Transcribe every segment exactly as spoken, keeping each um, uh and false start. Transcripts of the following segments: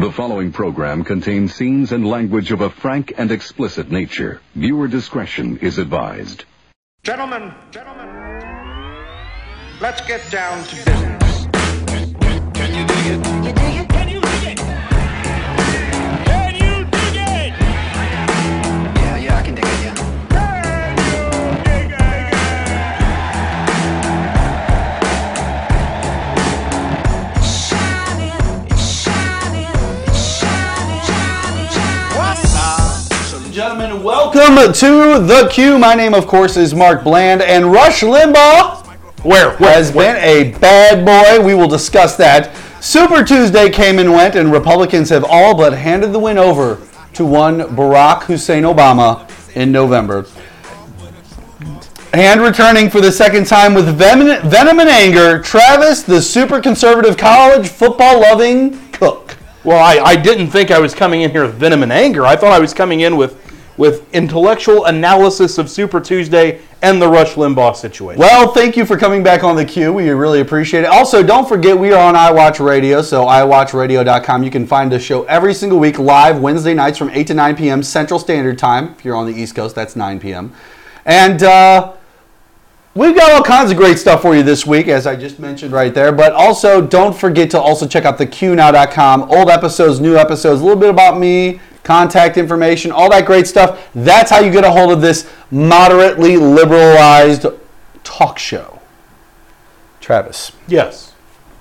The following program contains scenes and language of a frank and explicit nature. Viewer discretion is advised. Gentlemen, gentlemen, let's get down to business. Can you dig it? You dig it? Can you dig it? Can you dig it? Yeah, yeah, I can dig it, yeah. Can you dig it? Shining, shining, shining, shining. What's up? Ladies and gentlemen, welcome to The Q. My name, of course, is Mark Bland, and Rush Limbaugh Where? Where? has been a bad boy. We will discuss that. Super Tuesday came and went, and Republicans have all but handed the win over to one Barack Hussein Obama in November. And returning for the second time with venom, venom and anger, Travis, the super conservative college football-loving cook. Well, I, I didn't think I was coming in here with venom and anger. I thought I was coming in with with intellectual analysis of Super Tuesday and the Rush Limbaugh situation. Well, thank you for coming back on The Q. We really appreciate it. Also, don't forget we are on iWatch Radio, so i watch radio dot com. You can find the show every single week live Wednesday nights from eight to nine p.m. Central Standard Time. If you're on the East Coast, that's nine p.m. And uh, we've got all kinds of great stuff for you this week, as I just mentioned right there. But also, don't forget to also check out the q now dot com. Old episodes, new episodes, a little bit about me, contact information, all that great stuff. That's how you get a hold of this moderately liberalized talk show. Travis, Yes.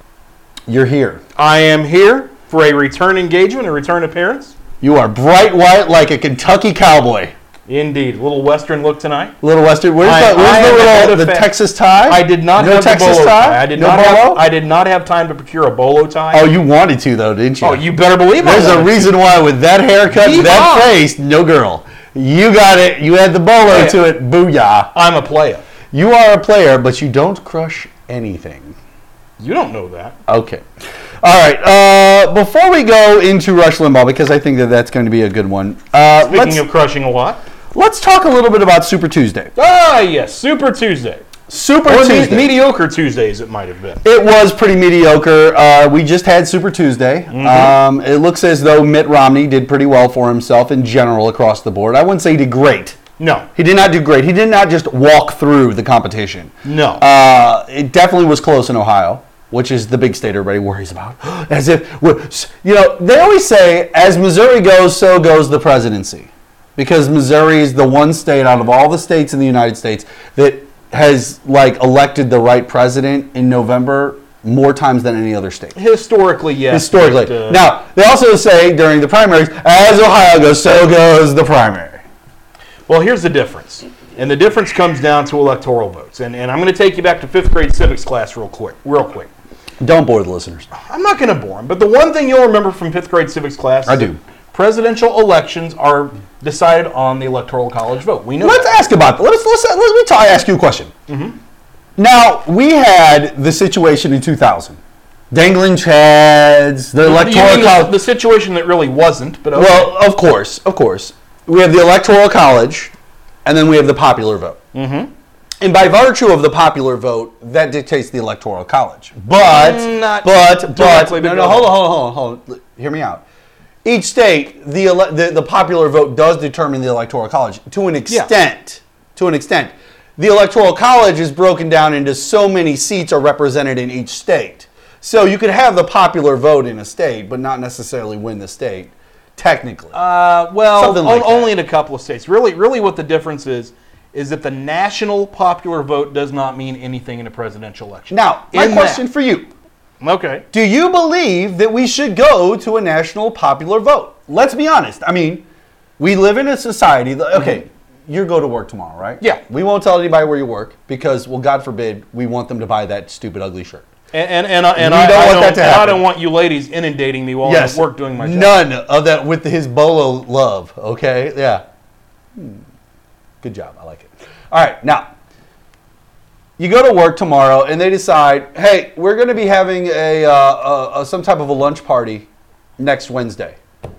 you're here. I am here for a return engagement, a return appearance. You are bright white like a Kentucky cowboy. Indeed. A little Western look tonight. Little Western. Where's I- the, where's I am the ahead little of the fa- Texas tie? I did not no have Texas the bolo tie. tie. I did no not bolo. have I did not have time to procure a bolo tie. Oh, you wanted to though, didn't you? Oh, you better believe I There's a wanted to. reason why with that haircut, Yeehaw. that face, no girl. You got it. You had the bolo Yeah. to it. Booyah. I'm a player. You are a player, but you don't crush anything. You don't know that. Okay. All right. Uh, before we go into Rush Limbaugh, because I think that that's going to be a good one, uh, Speaking let's, of crushing a lot. let's talk a little bit about Super Tuesday. Ah, yes. Super Tuesday. Super Or me- Tuesday. mediocre Tuesdays, it might have been. It was pretty mediocre. Uh, we just had Super Tuesday. Mm-hmm. Um, it looks as though Mitt Romney did pretty well for himself in general across the board. I wouldn't say he did great. No. He did not do great. He did not just walk through the competition. No. Uh, it definitely was close in Ohio, which is the big state everybody worries about. As if, we're, you know, they always say, as Missouri goes, so goes the presidency. Because Missouri is the one state out of all the states in the United States that has, like, elected the right president in November more times than any other state. Historically, yes. Historically. but, uh, Now, they also say during the primaries, as Ohio goes, so goes the primary. Well, here's the difference. And the difference comes down to electoral votes. And, and I'm going to take you back to fifth grade civics class real quick. Real quick. Don't bore the listeners. I'm not going to bore them, but the one thing you'll remember from fifth grade civics class I is do. that presidential elections are decided on the electoral college vote. We know Let's that. ask about that. Let's, let's, let me talk, ask you a question. Mm-hmm. Now, we had the situation in two thousand. Dangling chads, the You electoral mean the, college. the situation that really wasn't, but okay. Well, of course, of course. We have the electoral college, and then we have the popular vote. Mm-hmm. And by virtue of the popular vote, that dictates the electoral college. But, Mm, not but, but, directly, no, but no, go hold on, ahead. hold on, hold on, hold on. Hear me out. Each state, the, ele- the the popular vote does determine the electoral college to an extent. To an extent. The electoral college is broken down into so many seats are represented in each state. So you could have the popular vote in a state, but not necessarily win the state, technically. Uh, well, Something like o- only in a couple of states. Really, really, what the difference is is that the national popular vote does not mean anything in a presidential election. Now, my In question that- for you. Okay. Do you believe that we should go to a national popular vote? Let's be honest. I mean, we live in a society that, okay, you go to work tomorrow, right? Yeah. We won't tell anybody where you work because, well, God forbid, we want them to buy that stupid, ugly shirt. And and and, I- and We I, don't I want don't, that to and I happen. don't want you ladies inundating me while I'm at work doing my job. None of that with his bolo love, okay? Yeah. Hmm. Good job. I like it. All right, now, you go to work tomorrow and they decide, hey, we're going to be having a, uh, a, a some type of a lunch party next Wednesday.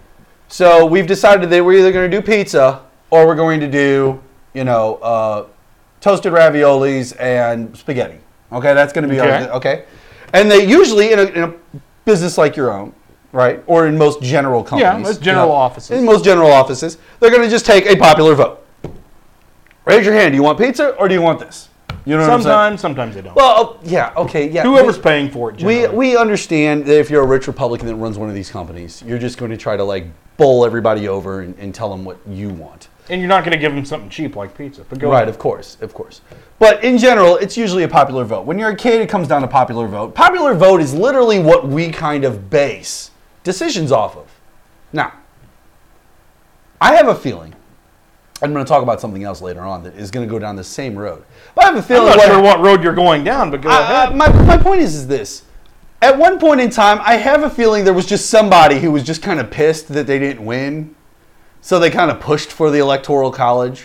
So we've decided that we're either going to do pizza or we're going to do, you know, uh, toasted raviolis and spaghetti. Okay, that's going to be Okay. our, okay. And they usually in a, in a business like your own, right? Or in most general companies. Yeah, most general you know, offices. In most general offices, they're going to just take a popular vote. Raise your hand. Do you want pizza or do you want this? You know what I'm saying? Sometimes, sometimes they don't. Well, oh, yeah, okay, yeah. Whoever's we, paying for it, we generally. we understand that if you're a rich Republican that runs one of these companies, you're just going to try to like bowl everybody over and, and tell them what you want. And you're not going to give them something cheap like pizza. But go Right, ahead. of course, of course. But in general, it's usually a popular vote. When you're a kid, it comes down to popular vote. Popular vote is literally what we kind of base decisions off of. Now, I have a feeling, I'm going to talk about something else later on that is going to go down the same road. But I have a I'm feeling... not what- sure what road you're going down, but go I- ahead. I- my, my point is, is this. At one point in time, I have a feeling there was just somebody who was just kind of pissed that they didn't win. So they kind of pushed for the Electoral College.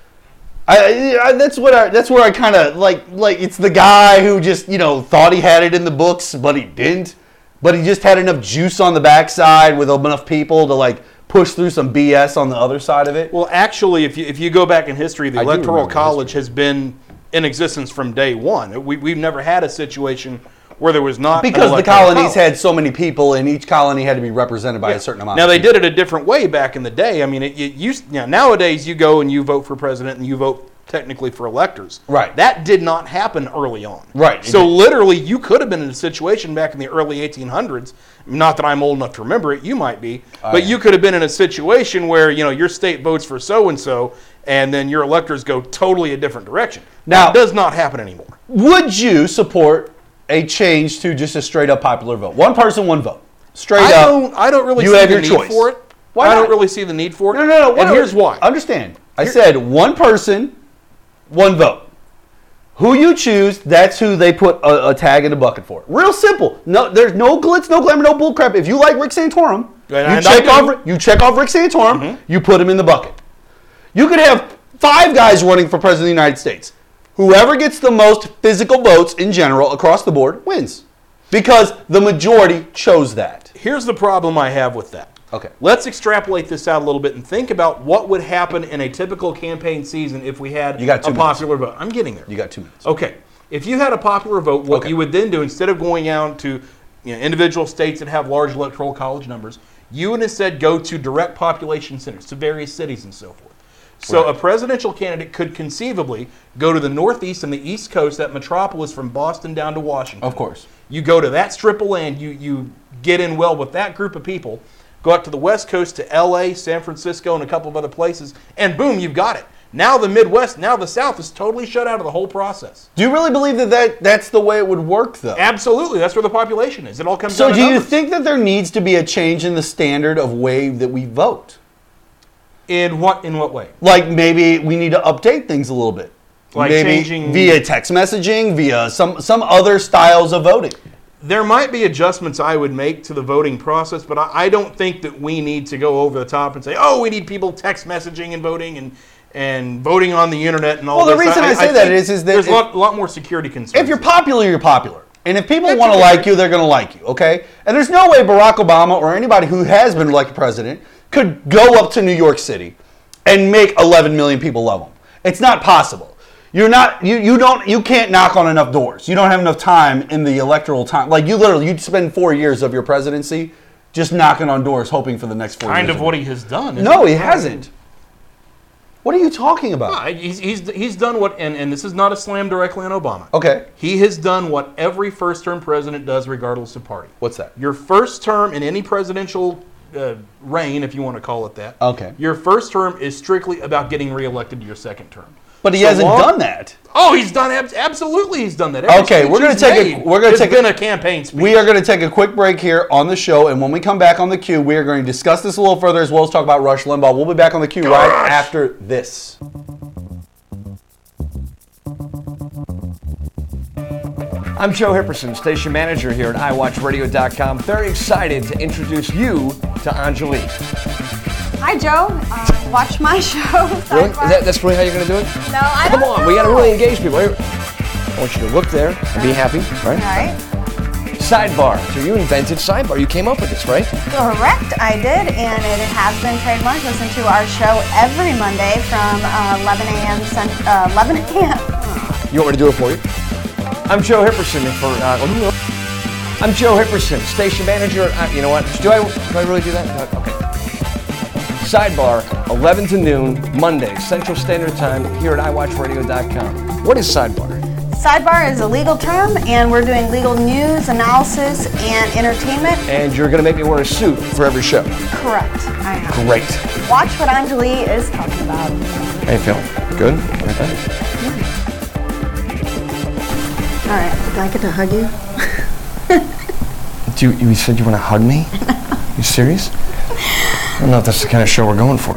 I, I that's what I, that's where I kind of like like it's the guy who just, you know, thought he had it in the books, but he didn't. But he just had enough juice on the backside with enough people to like push through some B S on the other side of it. Well, actually, if you if you go back in history, the I do Electoral remember College has been in existence from day one. We, we've never had a situation where there was not an Because the Electoral colonies College. had so many people, and each colony had to be represented by Yeah. a certain amount. Now of they people. did it a different way back in the day. I mean, it, it used you know, nowadays you go and you vote for president and you vote technically for electors. Right. That did not happen early on. Right. So It did. literally, you could have been in a situation back in the early eighteen hundreds. Not that I'm old enough to remember it. You might be, but am. you could have been in a situation where you know your state votes for so and so, and then your electors go totally a different direction. Now- that does not happen anymore. Would you support a change to just a straight up popular vote? One person, one vote. Straight I up. don't. I don't really you see have the your need choice. for it. Why I not? don't really see the need for it. No, no, no. And wait, here's why. Understand. I Here- said one person, one vote. Who you choose, that's who they put a, a tag in the bucket for. Real simple. No, there's no glitz, no glamour, no bullcrap. If you like Rick Santorum, And- you and check I do. off you check off Rick Santorum, Mm-hmm. you put him in the bucket. You could have five guys running for president of the United States. Whoever gets the most physical votes in general across the board wins. Because the majority chose that. Here's the problem I have with that. Okay. Let's extrapolate this out a little bit and think about what would happen in a typical campaign season if we had You got two a popular vote. I'm getting there. You got two minutes. Okay. If you had a popular vote, what Okay. you would then do, instead of going out to you know, individual states that have large electoral college numbers, you would instead go to direct population centers, to various cities and so forth. So Right. a presidential candidate could conceivably go to the Northeast and the East Coast, that metropolis from Boston down to Washington. Of course. You go to that strip of land, you, you get in well with that group of people, go out to the West Coast to L A, San Francisco, and a couple of other places, and boom, you've got it. Now the Midwest, now the South is totally shut out of the whole process. Do you really believe that, that that's the way it would work, though? Absolutely, that's where the population is. It all comes So down to do you numbers. think that there needs to be a change in the standard of way that we vote? In what in what way? Like maybe we need to update things a little bit. Like maybe changing- via text messaging, via some some other styles of voting. There might be adjustments I would make to the voting process, but I, I don't think that we need to go over the top and say, oh, we need people text messaging and voting and and voting on the internet and all Well, the this. reason I say that think is- is that there's a if- lot, lot more security concerns. If you're popular, you're popular. And if people That's want to okay. like you, they're going to like you, okay? And there's no way Barack Obama or anybody who has been elected president could go up to New York City and make eleven million people love him. It's not possible. You're not you you don't you can't knock on enough doors. You don't have enough time in the electoral time. Like you literally you'd spend four years of your presidency just knocking on doors hoping for the next four years. kind of what he has done. isn't No, it? he hasn't. What are you talking about? Uh, He's, he's, he's done what, and, and this is not a slam directly on Obama. Okay. He has done what every first-term president does regardless of party. What's that? Your first term in any presidential uh, reign, if you want to call it that, Okay. your first term is strictly about getting reelected to your second term. But he So hasn't long- done that. Oh, he's done, ab- absolutely he's done that. Every Okay, speech we're gonna he's take a- made we're gonna has take a- been a campaign speech. We are going to take a quick break here on the show, and when we come back on the Q, we are going to discuss this a little further as well as talk about Rush Limbaugh. We'll be back on the Q right after this. I'm Joe Hipperson, station manager here at i watch radio dot com. Very excited to introduce you to Angelique. Hi, Joe. Uh, watch my show. Really? Is Sidebar. that, that's really how you're going to do it? No, I Come don't on, we got to know. really engage people. I want you to look there and be happy, All right? right. Sidebar. So you invented Sidebar. You came up with this, right? Correct, I did, and it has been trademarked. Listen to our show every Monday from uh, eleven a.m. Cent- uh, eleven a.m. You want me to do it for you? I'm Joe Hipperson for uh, I'm Joe Hipperson, station manager. At, you know what? Do I, do I really do that? Okay. Sidebar, eleven to noon, Monday, Central Standard Time, here at i watch radio dot com. What is Sidebar? Sidebar is a legal term, and we're doing legal news, analysis, and entertainment. And you're going to make me wear a suit for every show. Correct. I am. Great. Watch what Anjali is talking about. How you feeling? Good? Like that? All right. Do I get to hug you? Do you, you said you want to hug me? You serious? I don't know if that's the kind of show we're going for.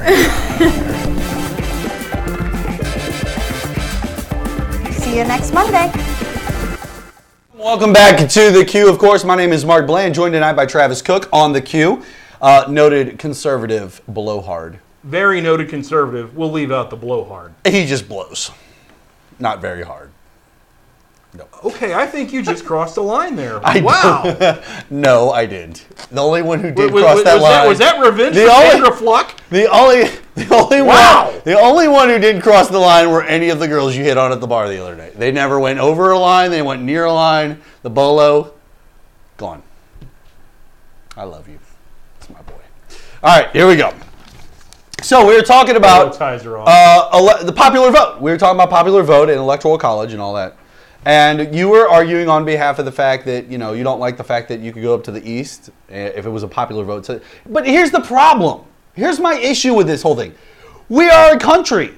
See you next Monday. Welcome back to The Q. Of course, my name is Mark Bland, joined tonight by Travis Cook on The Q. Uh, noted conservative blowhard. Very noted conservative. We'll leave out the blowhard. He just blows. Not very hard. No. Okay, I think you just crossed a line there. I wow. No, I didn't. The only one who did was, cross was, that was line. That, was that revenge the for only, Sandra Fluck? The only, the only Wow. one, the only one who didn't cross the line were any of the girls you hit on at the bar the other day. They never went over a line. They went near a line. The bolo, gone. I love you. That's my boy. All right, here we go. So we were talking about ties are on. uh, ele- the popular vote. We were talking about popular vote and electoral college and all that. And you were arguing on behalf of the fact that, you know, you don't like the fact that you could go up to the east if it was a popular vote. So, but here's the problem. Here's my issue with this whole thing. We are a country.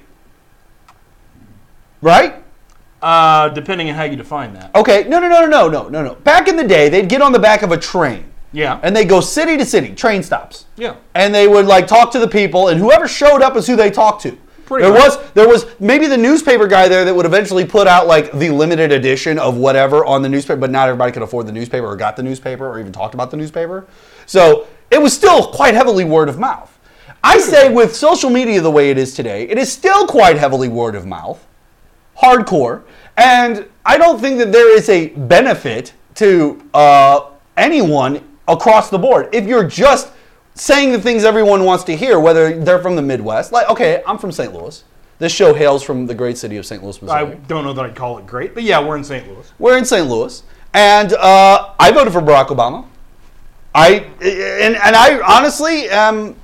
Right? Uh, depending on how you define that. Okay. No, no, no, no, no, no, no. Back in the day, they'd get on the back of a train. Yeah. And they go city to city, train stops. Yeah. And they would like talk to the people, and whoever showed up is who they talked to. Pretty there much. was there was maybe the newspaper guy there that would eventually put out like the limited edition of whatever on the newspaper, but not everybody could afford the newspaper or got the newspaper or even talked about the newspaper. So it was still quite heavily word of mouth. I say with social media the way it is today, it is still quite heavily word of mouth, hardcore, and I don't think that there is a benefit to uh, anyone across the board if you're just saying the things everyone wants to hear, whether they're from the Midwest. Like, okay, I'm from Saint Louis. This show hails from the great city of Saint Louis, Missouri. I don't know that I'd call it great, but yeah, we're in Saint Louis. We're in Saint Louis, and uh, I voted for Barack Obama. I and, and I honestly am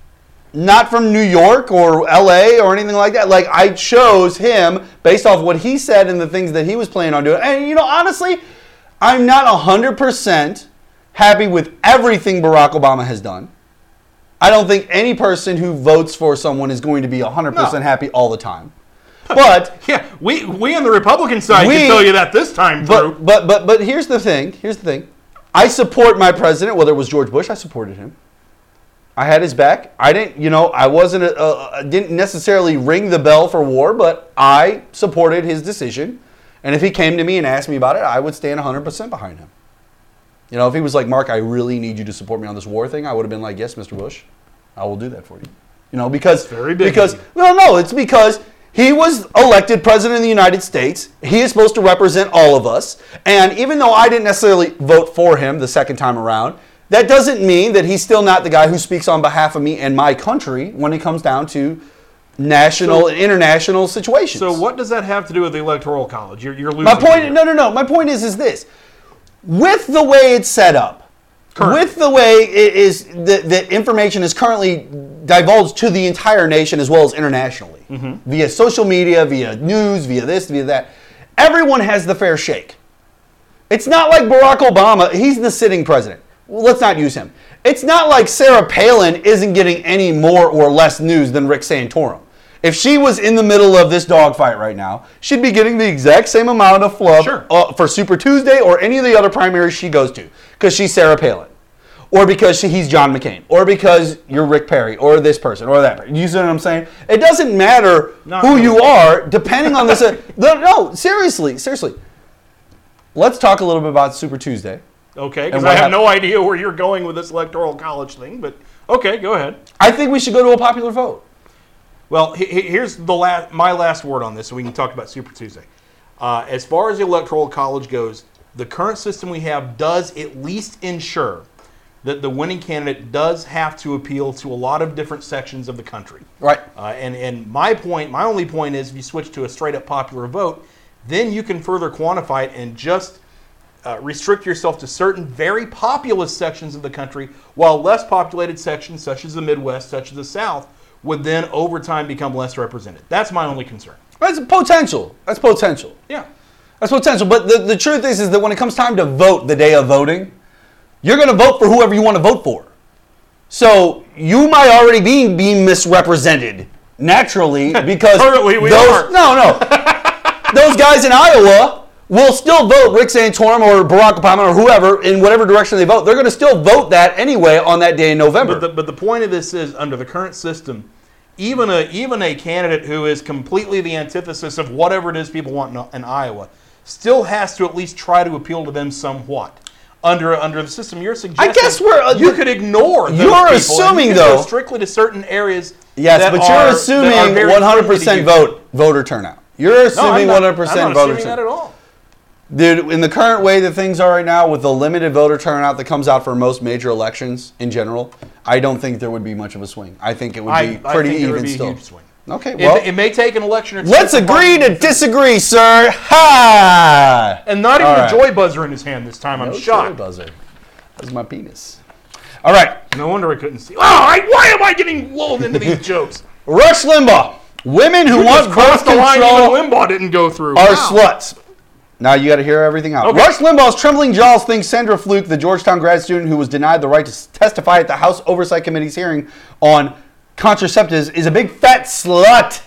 not from New York or L A or anything like that. Like, I chose him based off what he said and the things that he was planning on doing. And, you know, honestly, I'm not one hundred percent happy with everything Barack Obama has done. I don't think any person who votes for someone is going to be one hundred percent No. happy all the time. But Yeah, we we on the Republican side We- can tell you that this time through. but, but but but here's the thing. Here's the thing. I support my president, whether it was George Bush, I supported him. I had his back. I didn't, you know, I wasn't a, a, didn't necessarily ring the bell for war, but I supported his decision. And if he came to me and asked me about it, I would stand one hundred percent behind him. You know, if he was like, Mark, I really need you to support me on this war thing, I would have been like, yes, Mister Bush, I will do that for you. You know, because, Very big because, of you. no, no, it's because he was elected president of the United States. He is supposed to represent all of us. And even though I didn't necessarily vote for him the second time around, that doesn't mean that he's still not the guy who speaks on behalf of me and my country when it comes down to national So- and international situations. So what does that have to do with the Electoral College? You're, you're losing. My me point, here. no, no, no. My point is, is this: with the way it's set up, Correct. with the way it is that, that information is currently divulged to the entire nation as well as internationally, Mm-hmm. via social media, via news, via this, via that, everyone has the fair shake. It's not like Barack Obama; he's the sitting president. Well, let's not use him. It's not like Sarah Palin isn't getting any more or less news than Rick Santorum. If she was in the middle of this dogfight right now, she'd be getting the exact same amount of flub Sure. uh, for Super Tuesday or any of the other primaries she goes to, because she's Sarah Palin, or because she, he's John McCain, or because you're Rick Perry, or this person, or that person. You see what I'm saying? It doesn't matter Not who really. you are, depending on this. Uh, no, no, seriously, seriously. Let's talk a little bit about Super Tuesday. Okay, And because what I have hap- no idea where you're going with this Electoral College thing, but okay, go ahead. I think we should go to a popular vote. Well, he- he- here's the last, my last word on this, so we can talk about Super Tuesday. Uh, as far as the Electoral College goes, the current system we have does at least ensure that the winning candidate does have to appeal to a lot of different sections of the country. Right. Uh, and, and my point, my only point is if you switch to a straight up popular vote, then you can further quantify it and just uh, restrict yourself to certain very populous sections of the country, while less populated sections, such as the Midwest, such as the South, would then over time become less represented. That's my only concern. That's potential. That's potential. Yeah. That's potential. But the, the truth is, is that when it comes time to vote the day of voting, you're going to vote for whoever you want to vote for. So you might already be being misrepresented naturally because Currently we those, are. No, no. Those guys in Iowa will still vote Rick Santorum or Barack Obama or whoever in whatever direction they vote. They're going to still vote that anyway on that day in November. But the, but the point of this is, under the current system, even a even a candidate who is completely the antithesis of whatever it is people want in, in Iowa still has to at least try to appeal to them somewhat. Under under the system you're suggesting, I guess we're uh, you could ignore those You're people, assuming and you could though go strictly to certain areas. Yes, that but are, you're assuming that are very one hundred friendly to percent you. vote voter turnout. You're assuming No, I'm not, one hundred percent I'm not voter assuming that turnout. at all. Dude, in the current way that things are right now, with the limited voter turnout that comes out for most major elections in general, I don't think there would be much of a swing. I think it would I, be I pretty think there even would be still. a huge swing. Okay, It, well, it may take an election or two. let's for agree to Biden disagree, sir. Ha! And not even All a right. joy buzzer in his hand this time. I'm No shocked. joy buzzer. That's my penis. All right, No wonder I couldn't see. Oh, I, why am I getting lulled into these jokes? Rush Limbaugh. Women who You want just birth crossed the line control even Limbaugh didn't go through. are Wow. sluts. Now you got to hear everything out. Okay. Rush Limbaugh's trembling jaws think Sandra Fluke, the Georgetown grad student who was denied the right to testify at the House Oversight Committee's hearing on contraceptives, is a big fat slut,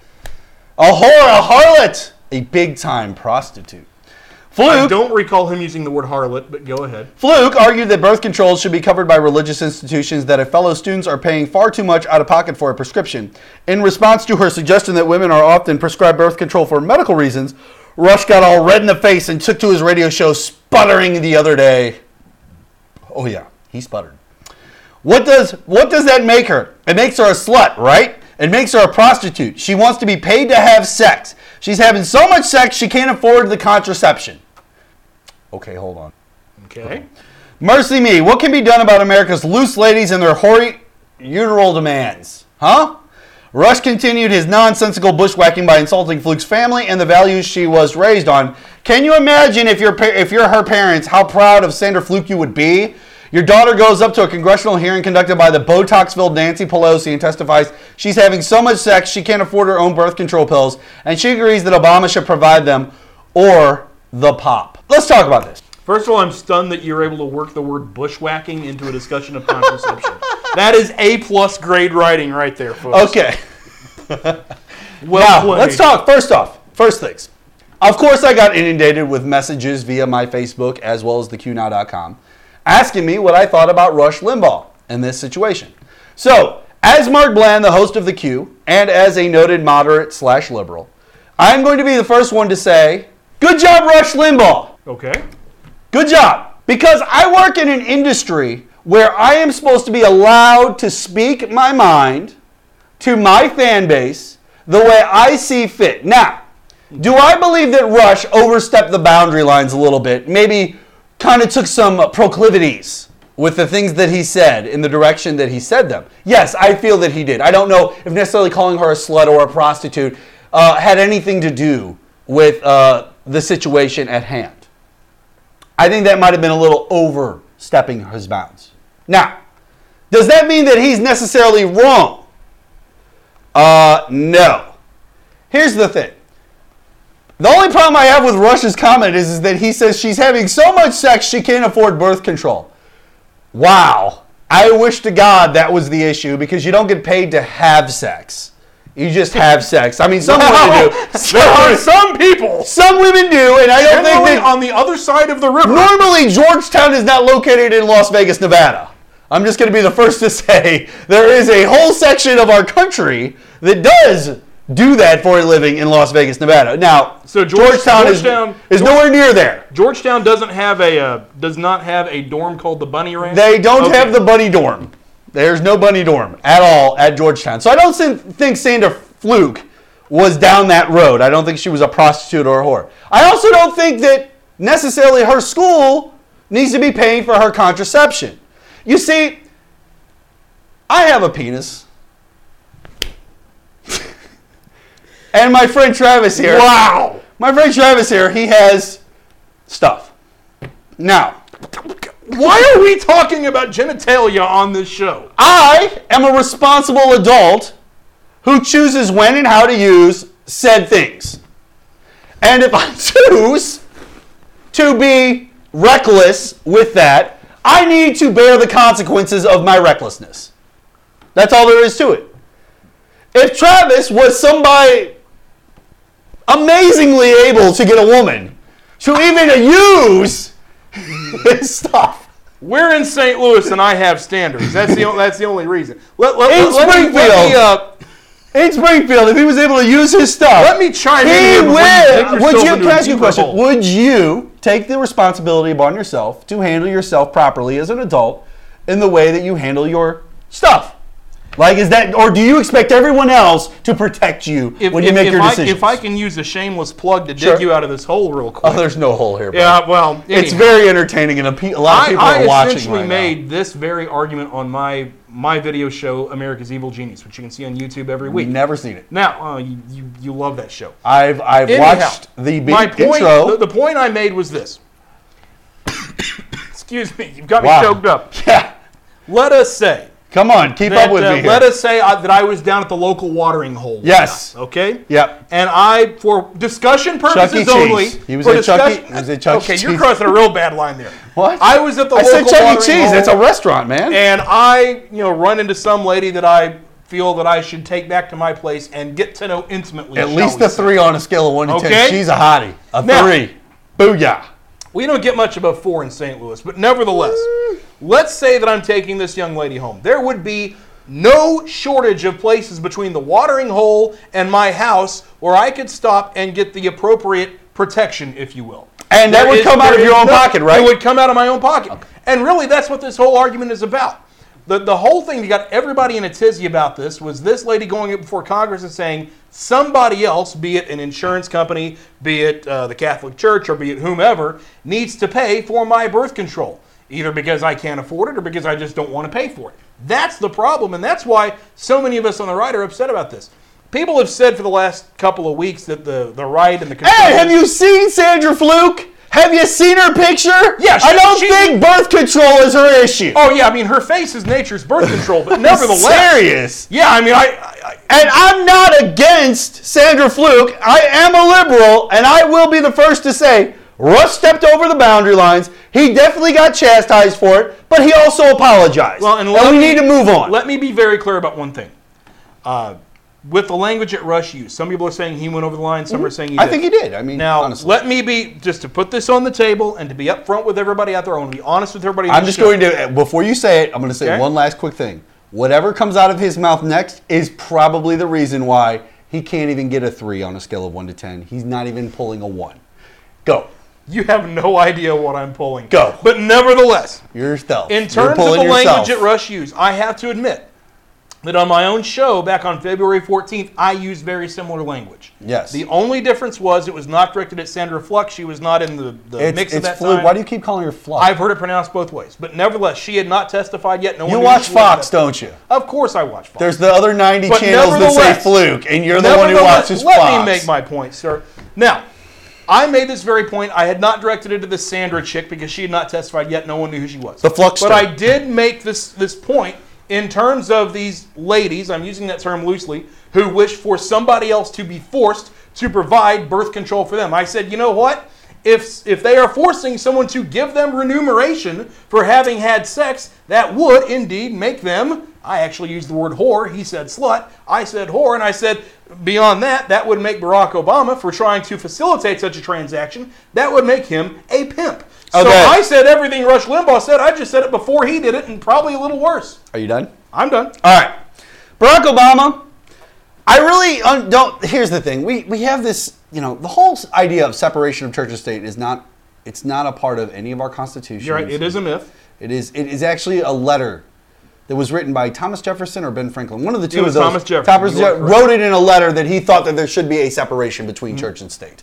a whore, a harlot, a big-time prostitute. I Fluke, don't recall him using the word harlot, but go ahead. Fluke argued that birth control should be covered by religious institutions, that if fellow students are paying far too much out of pocket for a prescription. In response to her suggestion that women are often prescribed birth control for medical reasons, Rush got all red in the face and took to his radio show sputtering the other day. Oh yeah, he sputtered. What does what does that make her? It makes her a slut, right? It makes her a prostitute. She wants to be paid to have sex. She's having so much sex she can't afford the contraception. Okay, hold on. Okay. Mercy me, what can be done about America's loose ladies and their hoary uteral demands? Huh? Rush continued his nonsensical bushwhacking by insulting Fluke's family and the values she was raised on. Can you imagine if you're, pa- if you're her parents, how proud of Sandra Fluke you would be? Your daughter goes up to a congressional hearing conducted by the Botox-filled Nancy Pelosi and testifies she's having so much sex she can't afford her own birth control pills, and she agrees that Obama should provide them, or the pop. Let's talk about this. First of all, I'm stunned that you're able to work the word bushwhacking into a discussion of contraception. That is A-plus grade writing right there, folks. Okay. Well Now, played. let's talk. First off, first things. Of course, I got inundated with messages via my Facebook as well as the Q now dot com asking me what I thought about Rush Limbaugh in this situation. So, as Mark Bland, the host of the Q, and as a noted moderate slash liberal, I'm going to be the first one to say, good job, Rush Limbaugh. Okay. Good job. Because I work in an industry where I am supposed to be allowed to speak my mind to my fan base the way I see fit. Now, do I believe that Rush overstepped the boundary lines a little bit? Maybe kind of took some proclivities with the things that he said in the direction that he said them. Yes, I feel that he did. I don't know if necessarily calling her a slut or a prostitute uh, had anything to do with uh, the situation at hand. I think that might have been a little overstepping his bounds. Now, does that mean that he's necessarily wrong? Uh, no. Here's the thing. The only problem I have with Rush's comment is, is that he says she's having so much sex she can't afford birth control. Wow. I wish to God that was the issue, because you don't get paid to have sex. You just have sex. I mean, some women do. Some, There are some people some women do, and I don't think generally that... on the other side of the river. Normally, Georgetown is not located in Las Vegas, Nevada. I'm just going to be the first to say there is a whole section of our country that does do that for a living in Las Vegas, Nevada. Now, So George- Georgetown, Georgetown- is, is nowhere near there. Georgetown doesn't have a uh, does not have a dorm called the Bunny Ranch. They don't Okay. have the bunny dorm. There's no bunny dorm at all at Georgetown. So I don't sin- think Sandra Fluke was down that road. I don't think she was a prostitute or a whore. I also don't think that necessarily her school needs to be paying for her contraception. You see, I have a penis. And my friend Travis here. Wow. My friend Travis here, he has stuff. Now, Why are we talking about genitalia on this show? I am a responsible adult who chooses when and how to use said things. And if I choose to be reckless with that, I need to bear the consequences of my recklessness. That's all there is to it. If Travis was somebody amazingly able to get a woman to even use his stuff. We're in Saint Louis and I have standards. That's the o- that's the only reason. Let, let, In let, let me, let me, uh, In Springfield, if he was able to use his stuff, let me chime he in here before you dig will. Would yourself you? into Can I a ask you a deeper question? hole. Would you take the responsibility upon yourself to handle yourself properly as an adult in the way that you handle your stuff? Like, is that, or do you expect everyone else to protect you If, when you if, make if your I, decisions? if I can use a shameless plug to dig Sure. you out of this hole real quick. Oh, there's no hole here, bro. Yeah, well, It's anyhow. very entertaining, and a, pe- a lot of I, people I are watching essentially right made now. this very argument on my my video show, America's Evil Genius, which you can see on YouTube every week. Never seen it. Now, uh, you, you you love that show. I've I've Anyhow, watched the big my point, intro. The, the point I made was this. Excuse me, you've got me Wow. choked up. Yeah, Let us say come on, keep that, up with uh, me here. let us say I, that I was down at the local watering hole. one Yes. night, okay. Yep. And I, for discussion purposes Chuck E. only, Cheese. He was for at Chuck E. discussion- he was at Chuck E. Okay, you're Cheese. crossing a real bad line there. What? I was at the I local said Chuck E. watering Cheese. hole, It's a restaurant, man. and I, you know, run into some lady that I feel that I should take back to my place and get to know intimately. At shall least we a say. three on a scale of one to Okay. ten. She's a hottie. A Now- three. Booyah. We don't get much above four in Saint Louis, but nevertheless, let's say that I'm taking this young lady home. There would be no shortage of places between the watering hole and my house where I could stop and get the appropriate protection, if you will. And that There would is- come out there of your is own no- pocket, right? It would come out of my own pocket. And really, that's what this whole argument is about. The, the whole thing that got everybody in a tizzy about this was this lady going up before Congress and saying somebody else, be it an insurance company, be it uh, the Catholic Church, or be it whomever, needs to pay for my birth control, either because I can't afford it or because I just don't want to pay for it. That's the problem, and that's why so many of us on the right are upset about this. People have said for the last couple of weeks that the, the right and the Hey, have conservatives- you seen Sandra Fluke? Have you seen her picture? Yeah, she- I don't she- think birth control is her issue. Oh yeah, I mean her face is nature's birth control, but nevertheless, Serious. yeah, I mean I, I, I And I'm not against Sandra Fluke. I am a liberal, and I will be the first to say Rush stepped over the boundary lines. He definitely got chastised for it, but he also apologized. well, and, and let we me- need to move on. Let me be very clear about one thing. Uh, with the language that Rush used, some people are saying he went over the line, some are saying he I did. think he did. I mean, Now, honestly. let me be, just to put this on the table and to be upfront with everybody out there, I want to be honest with everybody. in I'm this just show. going to, before you say it, I'm going to say Okay. one last quick thing. Whatever comes out of his mouth next is probably the reason why he can't even get a three on a scale of one to ten. He's not even pulling a one. Go. You have no idea what I'm pulling. Go. But nevertheless, Yourself. in You're terms of the pulling language yourself. that Rush used, I have to admit that on my own show back on February fourteenth, I used very similar language. Yes. The only difference was it was not directed at Sandra Fluck. She was not in the, the It's, mix it's of that Fluke. time. Why do you keep calling her Fluke? I've heard it pronounced both ways. But nevertheless, she had not testified yet. No one you knew watch she was Fox, that- don't you? Of course I watch Fox. There's the other ninety But channels that say nevertheless- Fluke, and you're the one who Nevertheless, watches let Fox. me make my point, sir. Now, I made this very point. I had not directed it to the Sandra chick because she had not testified yet. No one knew who she was. The Fluckster. But I did make this, this point in terms of these ladies, I'm using that term loosely, who wish for somebody else to be forced to provide birth control for them. I said, you know what? If, if they are forcing someone to give them remuneration for having had sex, that would indeed make them, I actually used the word whore, he said slut, I said whore, and I said beyond that, that would make Barack Obama, for trying to facilitate such a transaction, that would make him a pimp. So Okay. I said everything Rush Limbaugh said, I just said it before he did it, and probably a little worse. Are you done? I'm done. All right. Barack Obama, I really un- don't. Here's the thing. We, we have this, you know, the whole idea of separation of church and state is not, it's not a part of any of our constitutions. You're right, it is a myth. It is, it is actually a letter that was written by Thomas Jefferson or Ben Franklin. One of the two It was of those. Thomas Jefferson. Thomas You are Je- correct. wrote it in a letter that he thought that there should be a separation between church and state.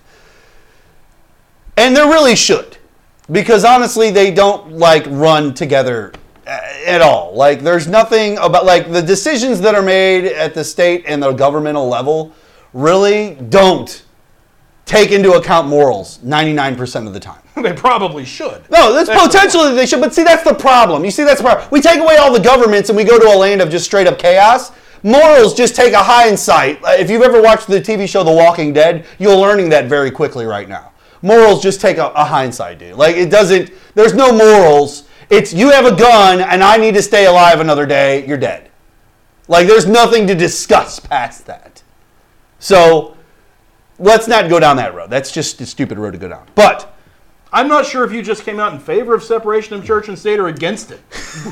And there really should. Because honestly, they don't like run together a- at all. Like there's nothing about like the decisions that are made at the state and the governmental level really don't take into account morals ninety-nine percent of the time. They probably should. No, that's, That's potentially they should, but see, that's the problem. You see, that's the problem. We take away all the governments and we go to a land of just straight up chaos. Morals just take a hindsight. If you've ever watched the T V show The Walking Dead, you're learning that very quickly right now. Morals just take a, a hindsight, dude. Like, it doesn't, there's no morals. It's, you have a gun and I need to stay alive another day, you're dead. Like, there's nothing to discuss past that. So, let's not go down that road. That's just a stupid road to go down. But, I'm not sure if you just came out in favor of separation of church and state or against it.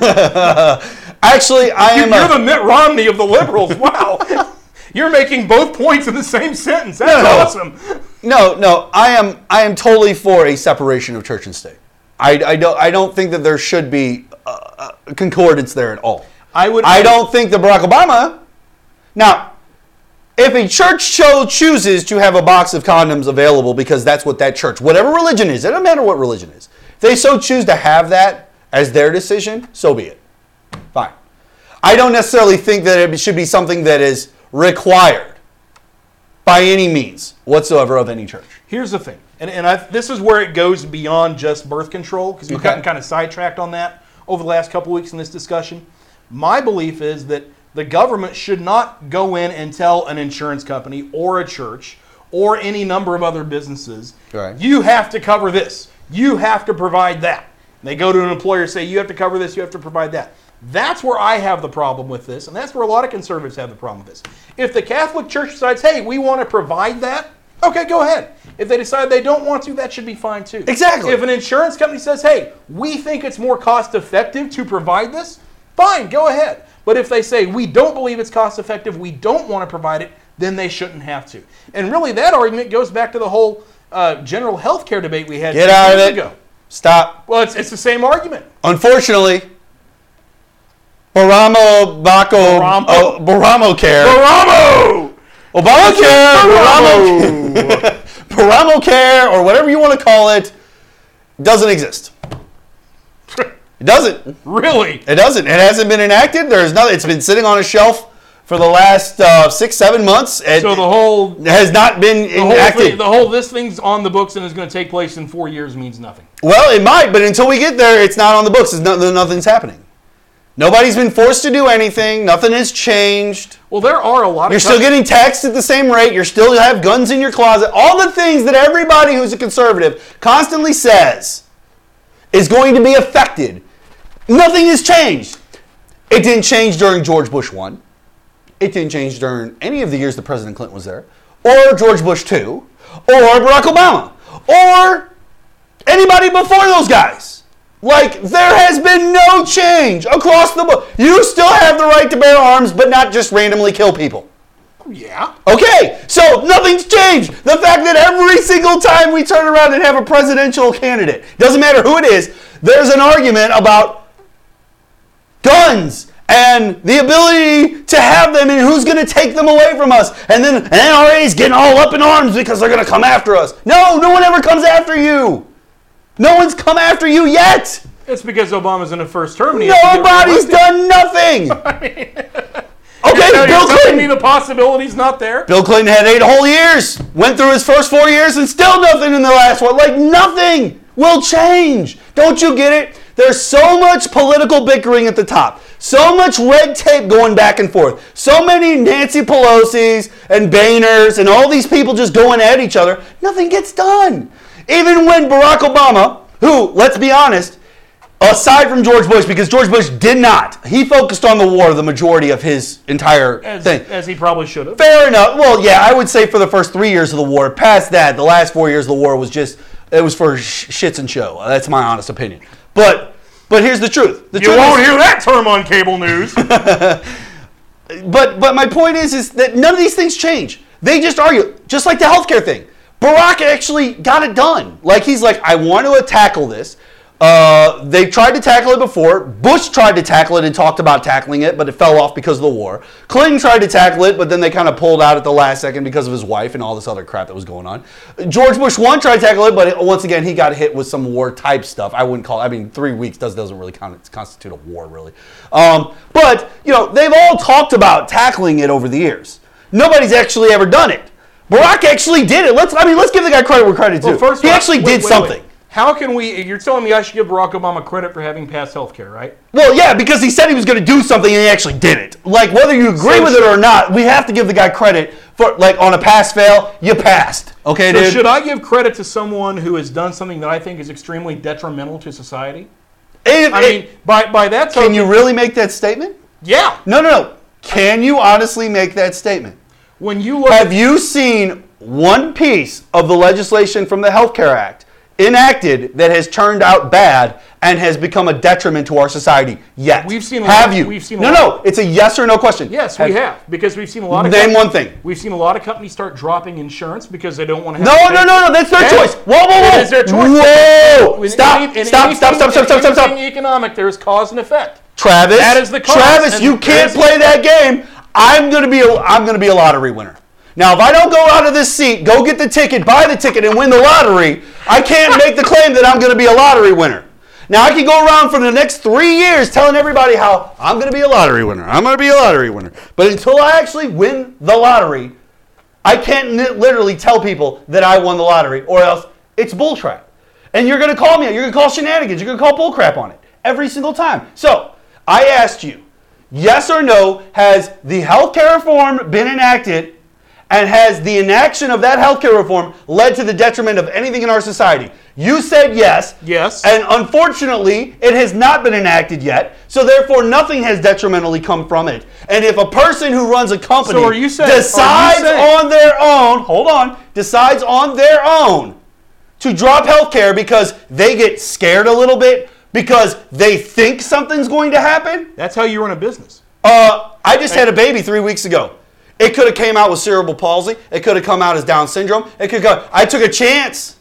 actually, I am You're a, the Mitt Romney of the liberals. Wow. You're making both points in the same sentence. That's No. awesome. No, no, I am I am totally for a separation of church and state. I, I don't I don't think that there should be a, a concordance there at all. I would. I don't think that Barack Obama. Now, if a church show chooses to have a box of condoms available because that's what that church, whatever religion is, it doesn't matter what religion is, if they so choose to have that as their decision, so be it. Fine. I don't necessarily think that it should be something that is required by any means whatsoever of any church. Here's the thing, and, and I, this is where it goes beyond just birth control, because we've Okay. gotten kind of sidetracked on that over the last couple of weeks in this discussion. My belief is that the government should not go in and tell an insurance company or a church or any number of other businesses, Right. you have to cover this, you have to provide that. And they go to an employer and say, you have to cover this, you have to provide that. That's where I have the problem with this, and that's where a lot of conservatives have the problem with this. If the Catholic Church decides, hey, we want to provide that, okay, go ahead. If they decide they don't want to, that should be fine too. Exactly. If an insurance company says, hey, we think it's more cost effective to provide this, fine, go ahead. But if they say, we don't believe it's cost effective, we don't want to provide it, then they shouldn't have to. And really, that argument goes back to the whole uh, general health care debate we had Get two out of years it. ago. Stop. Well, it's, it's the same argument. Unfortunately, Baramo Baco Baramo. uh, Baramo Care. Baramo! Obamacare, Baramo! Baramo, Baramo Care, or whatever you want to call it, doesn't exist. It doesn't. Really? It doesn't. It hasn't been enacted. There's nothing. It's been sitting on a shelf for the last uh, six, seven months. It, So the whole, it has not been the whole, enacted. thing, the whole, this thing's on the books and is going to take place in four years means nothing. Well, it might, but until we get there, it's not on the books. It's not, nothing's happening. Nobody's been forced to do anything. Nothing has changed. Well, there are a lot You're of still getting taxed at the same rate. You're still have guns in your closet. All the things that everybody who's a conservative constantly says is going to be affected. Nothing has changed. It didn't change during George Bush one. It didn't change during any of the years that President Clinton was there, or George Bush two, or Barack Obama, or anybody before those guys. Like, there has been no change across the board. You still have the right to bear arms, but not just randomly kill people. Yeah. Okay, so nothing's changed. The fact that every single time we turn around and have a presidential candidate, doesn't matter who it is, there's an argument about guns and the ability to have them and who's going to take them away from us. And then N R A's getting all up in arms because they're going to come after us. No, no one ever comes after you. No one's come after you yet. It's because Obama's in a first term. And he has to get Nobody's reelected. done nothing. Okay, You're, Bill you're telling Clinton. me the possibility's not there? Bill Clinton had eight whole years, went through his first four years, and still nothing in the last one. Like, nothing will change. Don't you get it? There's so much political bickering at the top. So much red tape going back and forth. So many Nancy Pelosi's and Boehners and all these people just going at each other. Nothing gets done. Even when Barack Obama, who, let's be honest, aside from George Bush, because George Bush did not, he focused on the war the majority of his entire As, thing. as he probably should have. Fair enough. Well, yeah, I would say for the first three years of the war. Past that, the last four years of the war was just, it was for sh- shits and show. That's my honest opinion. But but here's the truth. The You truth won't is, hear that term on cable news. But but my point is is that none of these things change. They just argue, just like the healthcare thing. Barack actually got it done. Like, he's like, I want to tackle this. Uh, they tried to tackle it before. Bush tried to tackle it and talked about tackling it, but it fell off because of the war. Clinton tried to tackle it, but then they kind of pulled out at the last second because of his wife and all this other crap that was going on. George Bush one tried to tackle it, but it, once again, he got hit with some war-type stuff. I wouldn't call it, I mean, three weeks does, doesn't really count, constitute a war, really. Um, but, you know, they've all talked about tackling it over the years. Nobody's actually ever done it. Barack actually did it. Let's I mean, let's give the guy credit where credit's due. Well, first he off, actually wait, did wait, something. wait. How can we? You're telling me I should give Barack Obama credit for having passed health care, right? Well, yeah, because he said he was going to do something and he actually did it. Like, whether you agree So with it or not, we have to give the guy credit for, like, on a pass-fail, you passed. Okay, So dude? should I give credit to someone who has done something that I think is extremely detrimental to society? If- I mean, by by that can token, you really make that statement? yeah. No, no, no. Can you honestly make that statement? When you look Have at you seen one piece of the legislation from the Healthcare Act enacted that has turned out bad and has become a detriment to our society yet? We've seen a have lot- you? we've seen a no, lot. no. It's a yes or no question. yes, we have because we've seen a lot of Name companies- one thing. We've seen a lot of companies start dropping insurance because they don't want to. No, have to no, pay- no, no. That's their Yes. choice. Whoa, whoa, whoa. It is their choice. Whoa. In Stop, any- in stop, anything- stop, stop, stop, in stop, stop, stop. anything economic, there is cause and effect. Travis, That is the cause, Travis, and you can't there's- play that game. I'm gonna be a, I'm gonna be a lottery winner. Now, if I don't go out of this seat, go get the ticket, buy the ticket, and win the lottery, I can't make the claim that I'm gonna be a lottery winner. Now, I can go around for the next three years telling everybody how I'm gonna be a lottery winner. I'm gonna be a lottery winner. But until I actually win the lottery, I can't n- literally tell people that I won the lottery, or else it's bullcrap. And you're gonna call me, you're gonna call shenanigans, you're gonna call bullcrap on it every single time. So, I asked you, yes or no, has the healthcare reform been enacted, and has the inaction of that healthcare reform led to the detriment of anything in our society? You said yes. Yes. And unfortunately, it has not been enacted yet, so therefore nothing has detrimentally come from it. And if a person who runs a company So are you saying- are you decides saying- on their own, hold on, decides on their own to drop healthcare because they get scared a little bit, because they think something's going to happen. That's how you run a business. Uh, I just had a baby three weeks ago. It could have came out with cerebral palsy. It could have come out as Down syndrome. It could go. I took a chance.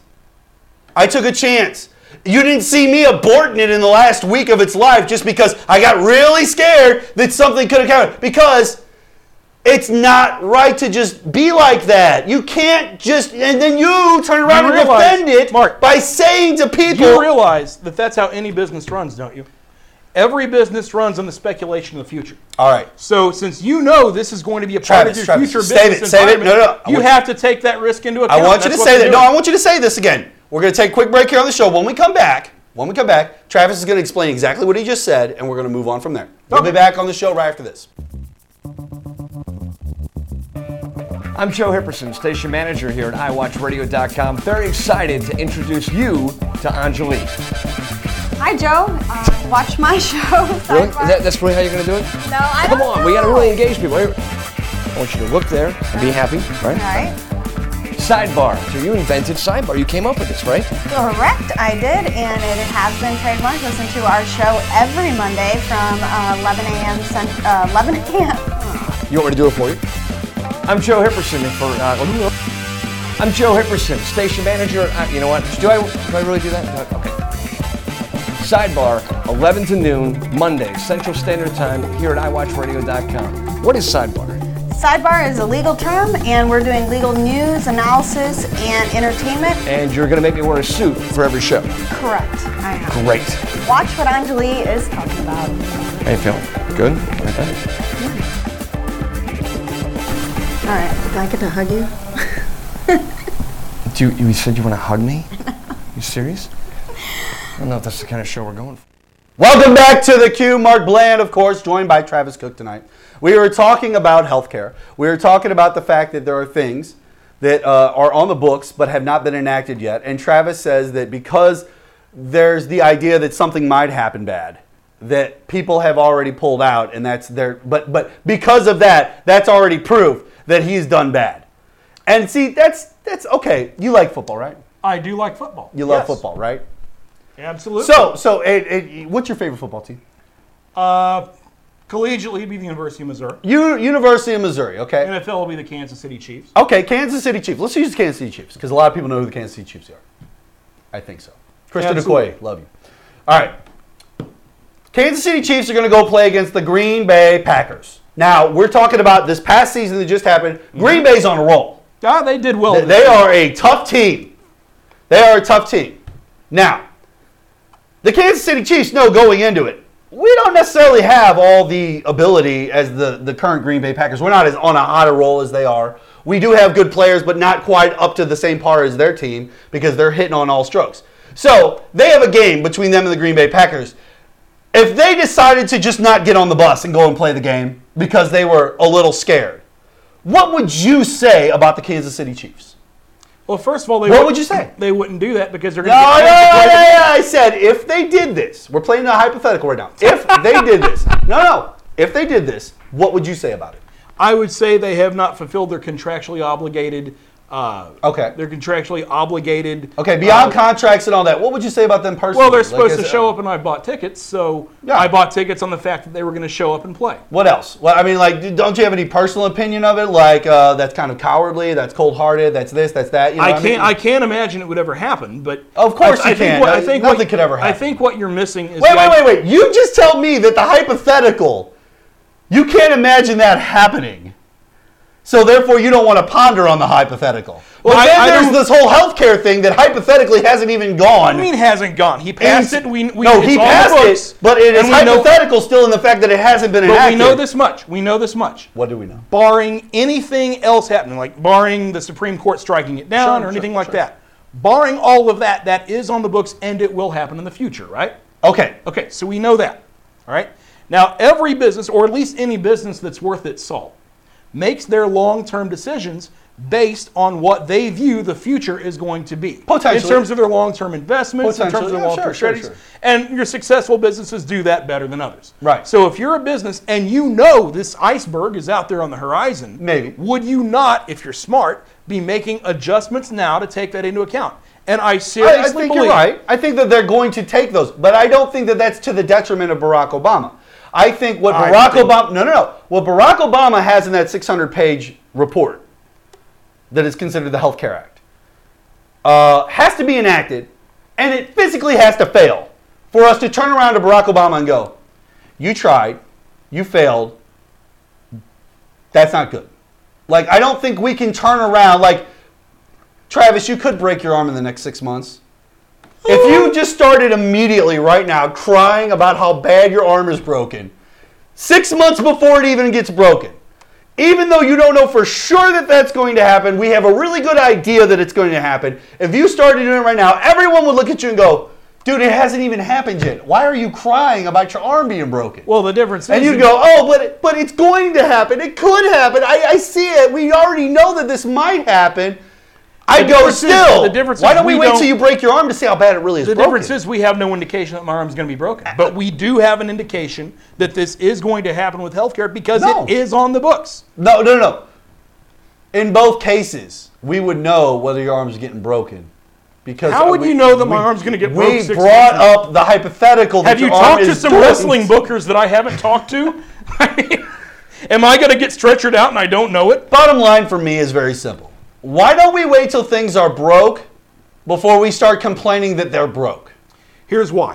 I took a chance. You didn't see me aborting it in the last week of its life just because I got really scared that something could have come. Because it's not right to just be like that. You can't just, and then you turn around You and realize, defend it Mark, by saying to people. You realize that that's how any business runs, don't you? Every business runs on the speculation of the future. All right. So since you know this is going to be a part Travis, of your Travis, future save business it, save it. environment, No, no, I you want have to take that risk into account. I want you That's to what say they're that. No, doing. I want you to say this again. We're going to take a quick break here on the show. When we come back, when we come back, Travis is going to explain exactly what he just said, and we're going to move on from there. We'll Okay. be back on the show right after this. I'm Joe Hipperson, station manager here at i watch radio dot com. Very excited to introduce you to Angelique. Hi, Joe. Uh, watch my show. Really? Is Sidebar. that, that's really how you're going to do it? No, I Come don't on, know. we got to really engage people. I want you to look there and be happy, right? All right. Sidebar. So you invented Sidebar. You came up with this, right? Correct, I did, and it has been trademarked. Listen to our show every Monday from uh, eleven a.m. Cent- uh, eleven a.m. You want me to do it for you? I'm Joe Hipperson. For uh, I'm Joe Hipperson, station manager. Uh, you know what? Do I do I really do that? Uh, Okay. Sidebar, eleven to noon, Monday, Central Standard Time, here at i watch radio dot com. What is Sidebar? Sidebar is a legal term, and we're doing legal news, analysis, and entertainment. And you're going to make me wear a suit for every show. Correct, I am. Great. Watch what Anjali is talking about. How you feeling? Good? Like that? All right, would I get to hug you? Do you, you said you want to hug me? You serious? I don't know if that's the kind of show we're going for. Welcome back to the Q. Mark Bland, of course, joined by Travis Cook tonight. We were talking about healthcare. We were talking about the fact that there are things that uh, are on the books but have not been enacted yet. And Travis says that because there's the idea that something might happen bad, that people have already pulled out, and that's their. But but because of that, that's already proof that he's done bad. And see, that's that's okay. You like football, right? I do like football. You love Yes. football, right? Absolutely. So so, it, it, what's your favorite football team? uh, collegiately, it'd be the University of Missouri. U- University of Missouri, okay. N F L will be the Kansas City Chiefs. Okay, Kansas City Chiefs. Let's use the Kansas City Chiefs because a lot of people know who the Kansas City Chiefs are. I think so. Christian Absolutely. Okoye, love you. All right. Kansas City Chiefs are going to go play against the Green Bay Packers. Now, we're talking about this past season that just happened. Green Bay's on a roll. Ah, they did well. They, they are a tough team. They are a tough team. Now, the Kansas City Chiefs know going into it we don't necessarily have all the ability as the, the current Green Bay Packers. We're not as on a hotter roll as they are. We do have good players, but not quite up to the same par as their team because they're hitting on all strokes. So they have a game between them and the Green Bay Packers. If they decided to just not get on the bus and go and play the game because they were a little scared, what would you say about the Kansas City Chiefs? Well, first of all, they What wouldn't- would you say? They wouldn't do that because they're No, going no, to no, get no, paid to play the- no, I said if they did this, we're playing a hypothetical right now. If they did this, no, no, if they did this, what would you say about it? I would say they have not fulfilled their contractually obligated. Uh, Okay. They're contractually obligated. Okay, beyond uh, contracts and all that, what would you say about them personally? Well, they're Like, supposed is to it- show up, and I bought tickets, so Yeah. I bought tickets on the fact that they were going to show up and play. What else? Well, I mean, like, don't you have any personal opinion of it? Like, uh, that's kind of cowardly, that's cold-hearted, that's this, that's that. You know I what can't. mean? I can't imagine it would ever happen. But Of course I, you I think can. What, I Uh, think nothing what, could ever I happen. think what you're missing is. Wait, the wait, idea- wait, wait. You just told me that the hypothetical, you can't imagine that happening. So therefore, you don't want to ponder on the hypothetical. Well, Well, I- then I there's don't- this whole healthcare thing that hypothetically hasn't even gone. I mean, hasn't gone. He passed it. We, we no, it's he on the passed books, it, but it is and we know- hypothetical still in the fact that it hasn't been But enacted. we know this much. We know this much. What do we know? Barring anything else happening, like barring the Supreme Court striking it down Sure, or anything sure, like sure. that, barring all of that, that is on the books and it will happen in the future, right? Okay. Okay, so we know that. All right. Now, every business, or at least any business that's worth its salt, makes their long-term decisions based on what they view the future is going to be. Potentially. In terms of their long-term investments, in terms of Potentially, their yeah, long-term sure, sure, strategies. sure. And your successful businesses do that better than others. Right. So if you're a business and you know this iceberg is out there on the horizon, Maybe. would you not, if you're smart, be making adjustments now to take that into account? And I seriously I, I think believe you're right. I think that they're going to take those, but I don't think that that's to the detriment of Barack Obama. I think what I Barack think- Obama, no, no, no, what Barack Obama has in that six hundred page report that is considered the Health Care Act uh, has to be enacted, and it physically has to fail for us to turn around to Barack Obama and go, you tried, you failed, that's not good. Like, I don't think we can turn around, like, Travis, you could break your arm in the next six months. If you just started immediately right now crying about how bad your arm is broken, six months before it even gets broken, even though you don't know for sure that that's going to happen, we have a really good idea that it's going to happen. If you started doing it right now, everyone would look at you and go, dude, it hasn't even happened yet. Why are you crying about your arm being broken? Well, the difference is... And you'd go, oh, but but it's going to happen. It could happen. I, I see it. We already know that this might happen. I The go difference is- still. the difference Why is don't we, we wait don't- till you break your arm to see how bad it really is The broken? difference is we have no indication that my arm's going to be broken. But we do have an indication that this is going to happen with healthcare because No. it is on the books. No, no, no. In both cases, we would know whether your arm's getting broken. Because How would we- you know that my we- arm's gonna get broke We six brought months up the hypothetical that Have you your arm talked to is some going wrestling bookers that I haven't talked to? I mean, am I going to get stretchered out and I don't know it? Bottom line for me is very simple. Why don't we wait till things are broke before we start complaining that they're broke? Here's why.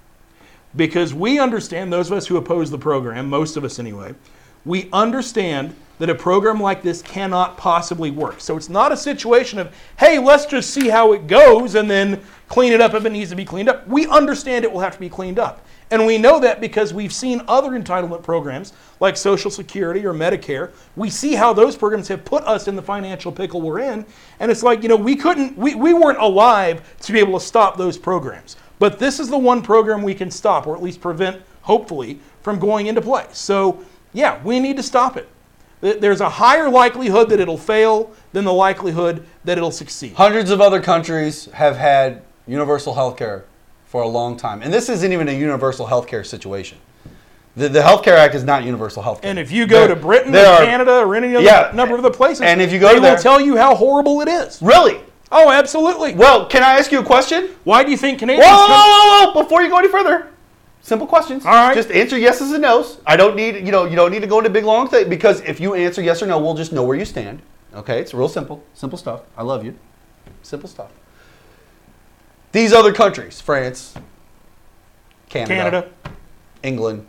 Because we understand, those of us who oppose the program, most of us anyway, we understand that a program like this cannot possibly work. So it's not a situation of, hey, let's just see how it goes and then clean it up if it needs to be cleaned up. We understand it will have to be cleaned up. And we know that because we've seen other entitlement programs like Social Security or Medicare. We see how those programs have put us in the financial pickle we're in. And it's like, you know, we couldn't, we, we weren't alive to be able to stop those programs. But this is the one program we can stop, or at least prevent, hopefully, from going into play. So, yeah, we need to stop it. There's a higher likelihood that it'll fail than the likelihood that it'll succeed. Hundreds of other countries have had universal health care for a long time. And this isn't even a universal health care situation. The, the Health Care Act is not universal health care. And if you go There- to Britain or there are- Canada or any other Yeah, number of the places, and if you go they there- will tell you how horrible it is. Really? Oh, absolutely. Well, can I ask you a question? Why do you think Whoa, Canadians... whoa, come- whoa, whoa, before you go any further. Simple questions. All right. Just answer yeses and nos. I don't need, you know, you don't need to go into big long thing, because if you answer yes or no, we'll just know where you stand. Okay, it's real simple. Simple stuff. I love you. Simple stuff. These other countries, France, Canada, Canada. England,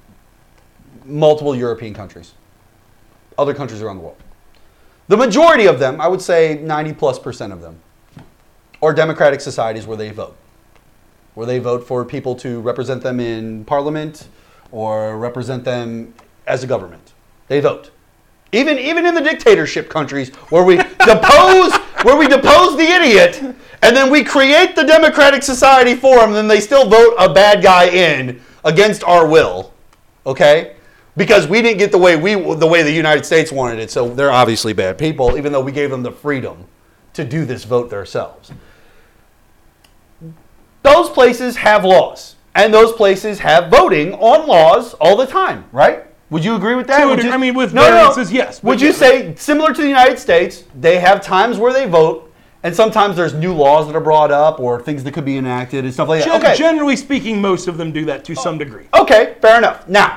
multiple European countries, other countries around the world. The majority of them, I would say ninety plus percent of them, are democratic societies where they vote. where they vote for people to represent them in parliament or represent them as a government. They vote. Even even in the dictatorship countries where we depose where we depose the idiot and then we create the democratic society for them, then they still vote a bad guy in against our will. Okay? Because we didn't get the way we the way the United States wanted it, so they're obviously bad people, even though we gave them the freedom to do this vote themselves. Those places have laws, and those places have voting on laws all the time, right? Would you agree with that? To a Would degree- you- I mean, with no, no, variances, yes, but Would you yes. say, similar to the United States, they have times where they vote, and sometimes there's new laws that are brought up or things that could be enacted and stuff like that? Gen- Okay. Generally speaking, most of them do that to some degree. Okay, fair enough. Now,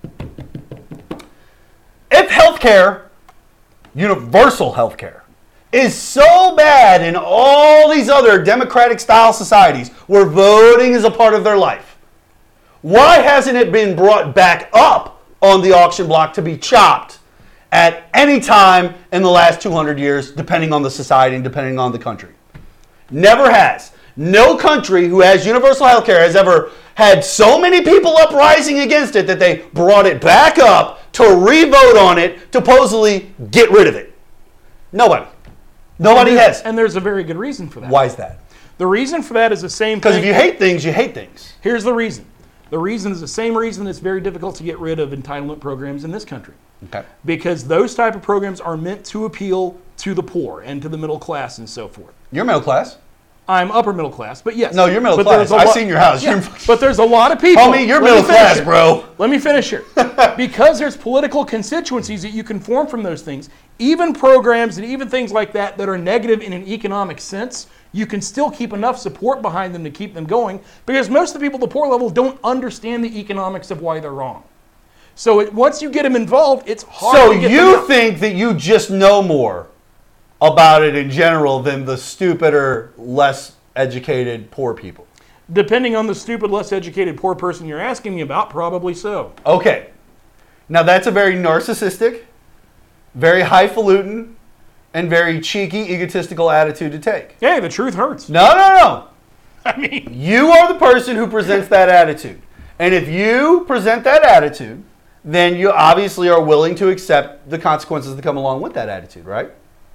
if healthcare, universal healthcare, is so bad in all these other democratic-style societies where voting is a part of their life, why hasn't it been brought back up on the auction block to be chopped at any time in the last two hundred years, depending on the society and depending on the country? Never has. No country who has universal health care has ever had so many people uprising against it that they brought it back up to re-vote on it to supposedly get rid of it. Nobody. Nobody And has. there's- And there's a very good reason for that. Why is that? The reason for that is the same Because thing. if you hate things, you hate things. Here's the reason. The reason is the same reason it's very difficult to get rid of entitlement programs in this country. Okay. Because those type of programs are meant to appeal to the poor and to the middle class and so forth. You're middle class. I'm upper middle class, but yes. No, you're middle But class. there's a I've lot- seen your house. Yeah, You're- but there's a lot of people. Homie, you're Let me middle finish class, here. bro. Let me finish here. Because there's political constituencies that you can form from those things, even programs and even things like that that are negative in an economic sense, you can still keep enough support behind them to keep them going, because most of the people at the poor level don't understand the economics of why they're wrong. So it, once you get them involved, it's hard So to get them you out. think that you just know more about it in general than the stupider, less educated poor people? Depending on the stupid, less educated poor person you're asking me about, probably so. Okay. Now that's a very narcissistic, very highfalutin, and very cheeky, egotistical attitude to take. Hey, the truth hurts. No, no, no. I mean, You are the person who presents that attitude. And if you present that attitude, then you obviously are willing to accept the consequences that come along with that attitude, right?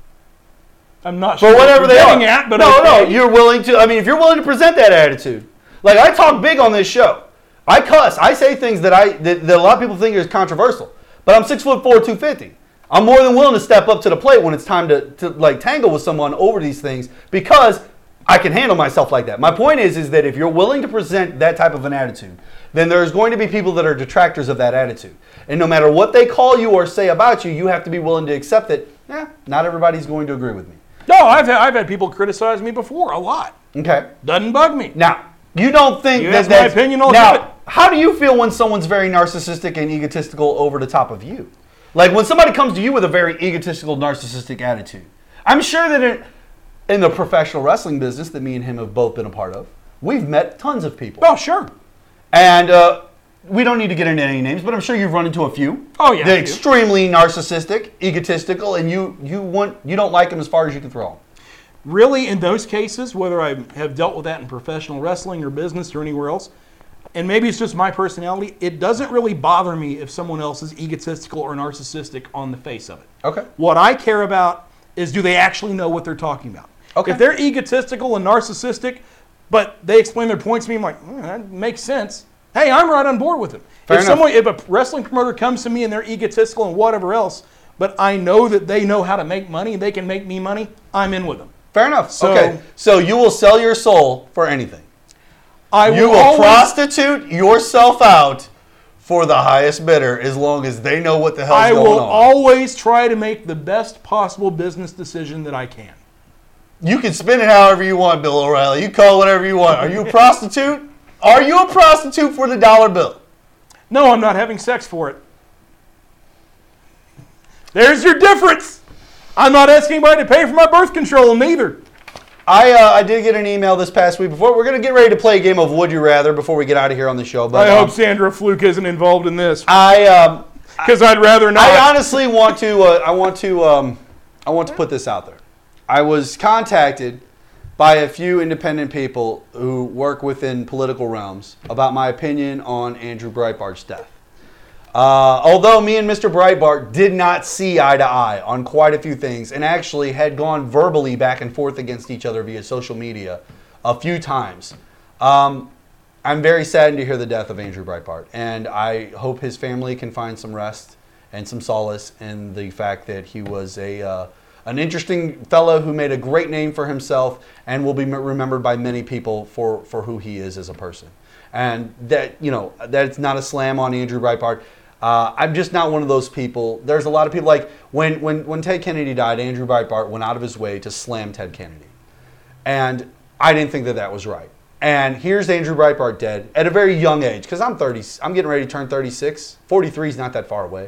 I'm not sure For what whatever you're they are. getting at, but no, okay. no, you're willing to, I mean, if you're willing to present that attitude. Like, I talk big on this show. I cuss. I say things that I that, that a lot of people think is controversial. But I'm six foot four, two fifty. I'm more than willing to step up to the plate when it's time to, to like tangle with someone over these things because I can handle myself like that. My point is, is that if you're willing to present that type of an attitude, then there's going to be people that are detractors of that attitude. And no matter what they call you or say about you, you have to be willing to accept that, eh, not everybody's going to agree with me. No, I've had, I've had people criticize me before a lot. Okay. Doesn't bug me. Now, you don't think You that ask my that's... opinion, I'll now, give it. how do you feel when someone's very narcissistic and egotistical over the top of you? Like when somebody comes to you with a very egotistical, narcissistic attitude. I'm sure that in, in the professional wrestling business that me and him have both been a part of, we've met tons of people. Oh, sure. And uh, we don't need to get into any names, but I'm sure you've run into a few. Oh, yeah, They're a few. extremely narcissistic, egotistical, and you you want you don't like them as far as you can throw them. Really, in those cases, whether I have dealt with that in professional wrestling or business or anywhere else, and maybe it's just my personality, it doesn't really bother me if someone else is egotistical or narcissistic on the face of it. Okay. What I care about is, do they actually know what they're talking about? Okay. If they're egotistical and narcissistic, but they explain their points to me, I'm like, "Hmm, that makes sense. Hey, I'm right on board with them. Fair if enough. someone, if a wrestling promoter comes to me and they're egotistical and whatever else, but I know that they know how to make money and they can make me money, I'm in with them. Fair enough. So- okay. So you will sell your soul for anything. I You will always- prostitute yourself out for the highest bidder as long as they know what the hell's I going will on. always try to make the best possible business decision that I can. You can spin it however you want, Bill O'Reilly. You call it whatever you want. Are you a prostitute? Are you a prostitute for the dollar bill? No, I'm not having sex for it. There's your difference. I'm not asking anybody to pay for my birth control, neither. I uh, I did get an email this past week before. We're going to get ready to play a game of Would You Rather before we get out of here on the show. But I um, hope Sandra Fluke isn't involved in this, I um, because I'd rather not. I honestly want to uh, I want to um, I want to put this out there. I was contacted by a few independent people who work within political realms about my opinion on Andrew Breitbart's death. Uh, although me and Mister Breitbart did not see eye to eye on quite a few things and actually had gone verbally back and forth against each other via social media a few times, um, I'm very saddened to hear the death of Andrew Breitbart. And I hope his family can find some rest and some solace in the fact that he was a uh, an interesting fellow who made a great name for himself and will be remembered by many people for, for who he is as a person. And that, you know, that's not a slam on Andrew Breitbart. Uh, I'm just not one of those people. There's a lot of people like when, when, when Ted Kennedy died, Andrew Breitbart went out of his way to slam Ted Kennedy. And I didn't think that that was right. And here's Andrew Breitbart dead at a very young age, because I'm thirty. I'm getting ready to turn thirty-six. forty-three is not that far away.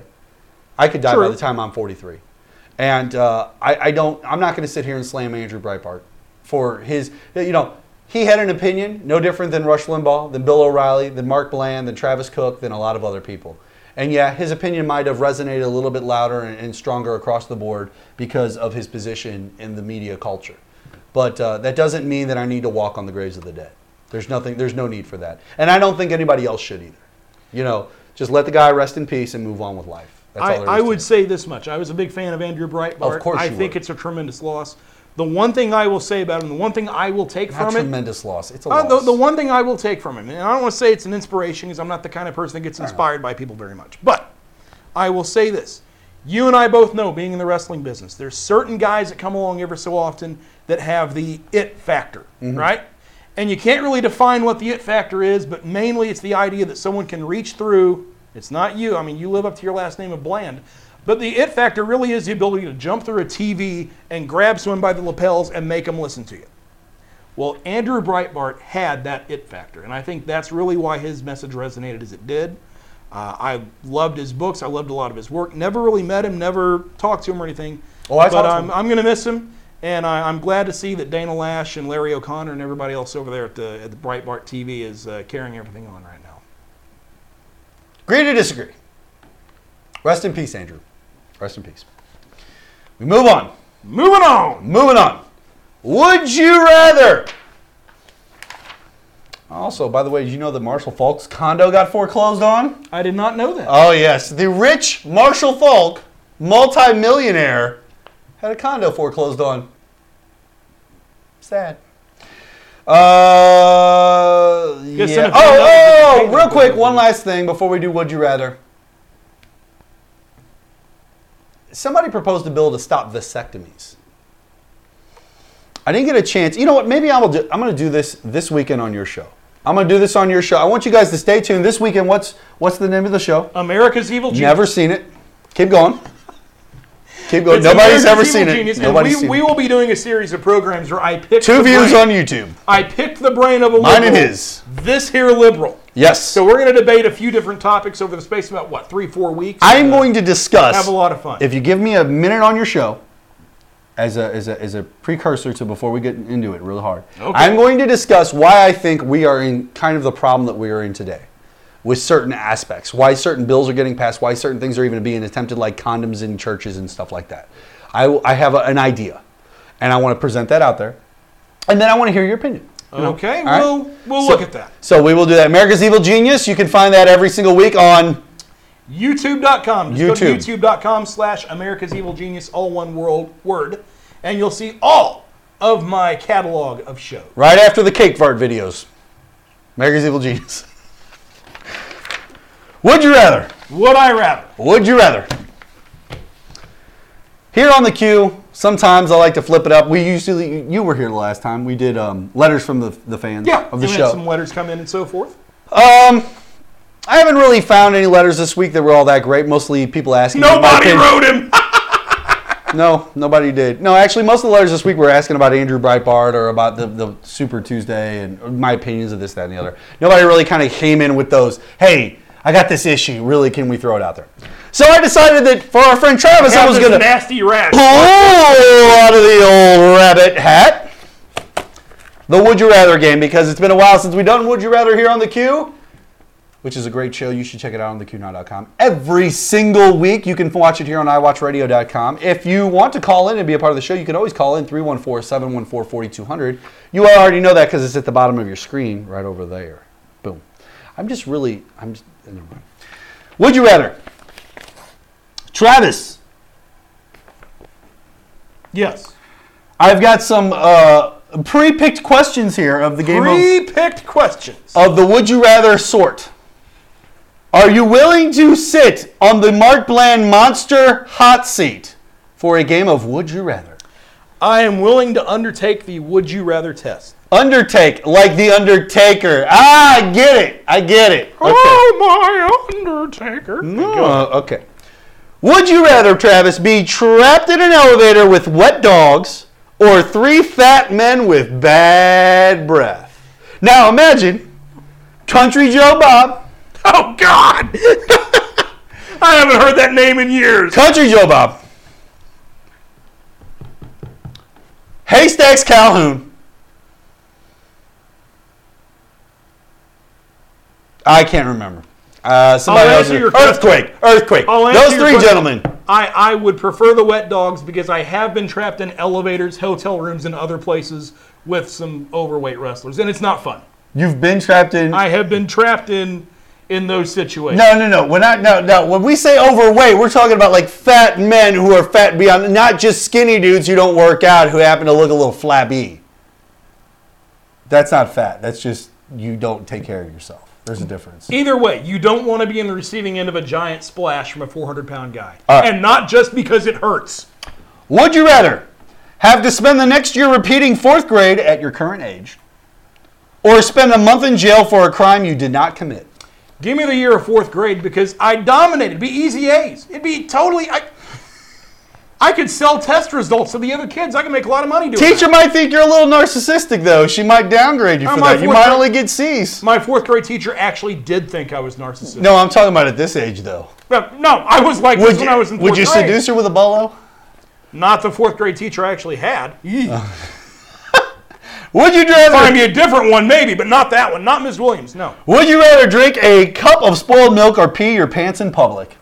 I could die True. by the time I'm forty-three. And uh, I, I don't. I'm not going to sit here and slam Andrew Breitbart for his. You know, he had an opinion no different than Rush Limbaugh, than Bill O'Reilly, than Mark Bland, than Travis Cook, than a lot of other people. And yeah, his opinion might have resonated a little bit louder and, and stronger across the board because of his position in the media culture. But uh, that doesn't mean that I need to walk on the graves of the dead. There's nothing. There's no need for that. And I don't think anybody else should either. You know, just let the guy rest in peace and move on with life. That's I, all there is I to would it. say this much. I was a big fan of Andrew Breitbart. Of course I you think were. it's a tremendous loss. The one thing I will say about him, the one thing I will take Not from it, tremendous loss. It's a uh, loss. the, the one thing I will take from him, and I don't want to say it's an inspiration because I'm not the kind of person that gets inspired by people very much, but I will say this. You and I both know, being in the wrestling business, there's certain guys that come along ever so often that have the it factor, Mm-hmm. right? And you can't really define what the it factor is, but mainly it's the idea that someone can reach through. It's not you. I mean, you live up to your last name of Bland. But the it factor really is the ability to jump through a T V and grab someone by the lapels and make them listen to you. Well, Andrew Breitbart had that it factor, and I think that's really why his message resonated as it did. Uh, I loved his books. I loved a lot of his work. Never really met him, never talked to him or anything. Oh, I but talked to I'm, him. I'm going to miss him, and I, I'm glad to see that Dana Lash and Larry O'Connor and everybody else over there at the, at the Breitbart T V is uh, carrying everything on right now. Agree to disagree. Rest in peace, Andrew. Rest in peace. We move on. Moving on. Moving on. Would you rather? Also, by the way, did you know that Marshall Falk's condo got foreclosed on? I did not know that. Oh, yes. The rich Marshall Falk, multi-millionaire, had a condo foreclosed on. Sad. Uh, Guess yeah. then if Oh, you know oh, that the real quick, payment- one last thing before we do Would You Rather. Somebody proposed a bill to stop vasectomies. I didn't get a chance. You know what? Maybe I will do, I'm going to do this this weekend on your show. I'm going to do this on your show. I want you guys to stay tuned. This weekend, what's what's the name of the show? America's Evil Genius. Never seen it. Keep going. Keep going. It's Nobody's America's ever Evil seen it. Genius, and Nobody's we, seen we it. will be doing a series of programs where I pick Two the views brain. on YouTube. I picked the brain of a Mine liberal. it is. This here liberal. Yes. So we're going to debate a few different topics over the space of about, what, three, four weeks? I'm Uh, going to discuss. Have a lot of fun. If you give me a minute on your show, as a as a as a precursor to before we get into it really hard, Okay. I'm going to discuss why I think we are in kind of the problem that we are in today, with certain aspects, why certain bills are getting passed, why certain things are even being attempted, like condoms in churches and stuff like that. I I have a, an idea, and I want to present that out there, and then I want to hear your opinion. You know? Okay, All right? we'll, we'll So- look at that. So we will do that. America's Evil Genius. You can find that every single week on. YouTube dot com. Just go YouTube. to YouTube dot com slash America's Evil Genius, all one world word, and you'll see all of my catalog of shows. Right after the cake fart videos. America's Evil Genius. Would you rather? Would I rather? Would you rather? Here on the queue, sometimes I like to flip it up. We usually, you were here the last time. We did um, letters from the, the fans Yeah, of the we had show. some letters come in and so forth. Um, I haven't really found any letters this week that were all that great. Mostly people asking. me my Nobody opinion. wrote him. No, nobody did. No, actually, most of the letters this week were asking about Andrew Breitbart or about the, the Super Tuesday and my opinions of this, that, and the other. Nobody really kind of came in with those, hey, I got this issue. Really, can we throw it out there? So I decided that for our friend Travis, I Have was this going to nasty rat. pull out of the old rabbit hat the Would You Rather game, because it's been a while since we've done Would You Rather here on the queue. which is a great show. You should check it out on the Q now dot com every single week. You can watch it here on i watch radio dot com. If you want to call in and be a part of the show, you can always call in three one four, seven one four, four two zero zero. You already know that because it's at the bottom of your screen right over there. Boom. I'm just really, I'm just, never mind. Would you rather? Travis. Yes. I've got some uh, pre-picked questions here of the game Pre-picked of, questions. Of the Would You Rather sort. Are you willing to sit on the Mark Bland Monster Hot Seat for a game of Would You Rather? I am willing to undertake the Would You Rather test. Undertake, like the Undertaker. Ah, I get it. I get it. Okay. Oh, my Undertaker. No, okay. Would you rather, Travis, be trapped in an elevator with wet dogs or three fat men with bad breath? Now imagine Country Joe Bob. Oh, God. I haven't heard that name in years. Country Joe Bob. Haystacks Calhoun. I can't remember. Uh, somebody I'll else. answer your Earthquake. Earthquake. I'll answer Those your three question. gentlemen. I, I would prefer the wet dogs because I have been trapped in elevators, hotel rooms, and other places with some overweight wrestlers, and it's not fun. You've been trapped in. I have been trapped in in those situations. No, no, no. We're not. No, no. When we say overweight, we're talking about like fat men who are fat beyond, not just skinny dudes who don't work out who happen to look a little flabby. That's not fat. That's just you don't take care of yourself. There's a difference. Either way, you don't want to be in the receiving end of a giant splash from a four hundred pound guy. All right. And not just because it hurts. Would you rather have to spend the next year repeating fourth grade at your current age, or spend a month in jail for a crime you did not commit? Give me the year of fourth grade because I dominated. It'd be easy A's. It'd be totally... I, I could sell test results to the other kids. I can make a lot of money doing Teacher that. might think you're a little narcissistic, though. She might downgrade you Uh, for my that. You fourth might grade- only get C's. My fourth grade teacher actually did think I was narcissistic. No, I'm talking about at this age, though. No, no I was like Would this you, when I was in fourth would you grade. seduce her with a bolo? Not the fourth grade teacher I actually had. Would you rather? Find me a different one, maybe, but not that one. Not Miz Williams, no. Would you rather drink a cup of spoiled milk or pee your pants in public?